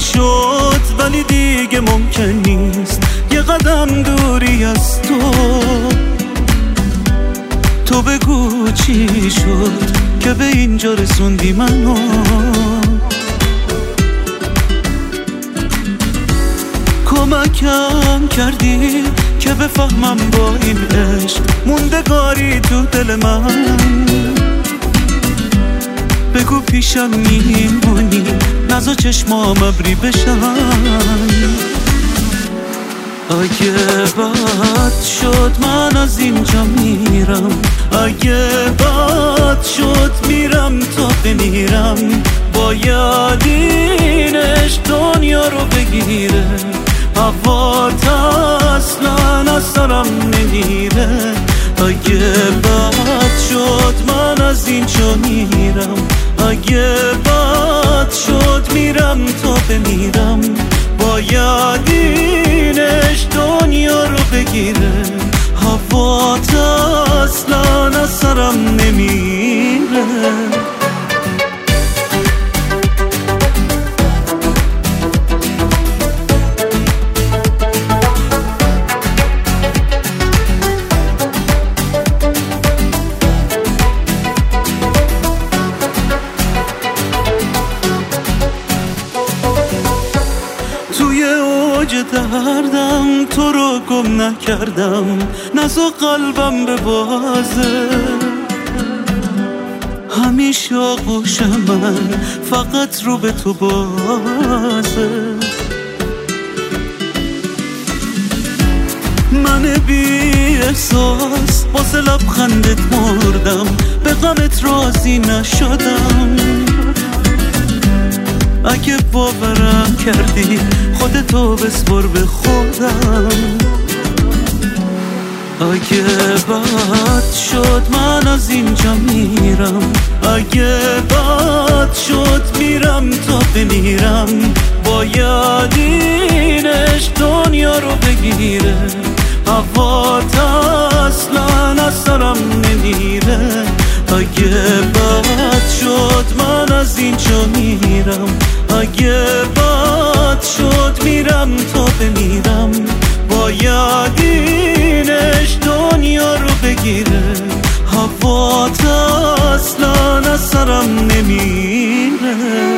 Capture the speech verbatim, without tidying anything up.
میشد ولی دیگه ممکن نیست یه قدم دوری از تو. تو بگو چی شد که به اینجا رسوندی منو. کمکم کردی که بفهمم با این عشق موندگاری تو دل من. بگو پیشم میمونی نزا چشمام ابری بشن. اگه بد شد من از اینجا میرم، اگه بد شد میرم تا بمیرم. باید اینش دنیا رو بگیره، هوات اصلا از سرم نمیره. اگه بد شد من از اینجا میرم، اگه بد شد میرم تا بمیرم. باید اینش دنیا رو بگیره، هوات اصلا از سرم نمیره. توی اوج دردم تو رو گم نکردم، نزا قلبم به بازه. همیشه آغوش من فقط رو به تو بازه. من بی احساس واسه لبخندت مردم، به غمت راضی نشدم. اگه باورم کردی خودتو بسپر به خودم. اگه بد شد من از اینجا میرم، اگه بد شد میرم تا بمیرم. باید اینش دنیا رو بگیره، هوات اصلا از سرم نمیره. اگه بد شد من از اینجا میرم، اگه بد شد میرم تا بمیرم. باید اینش دنیا رو بگیره، هوات اصلا از سرم نمیره.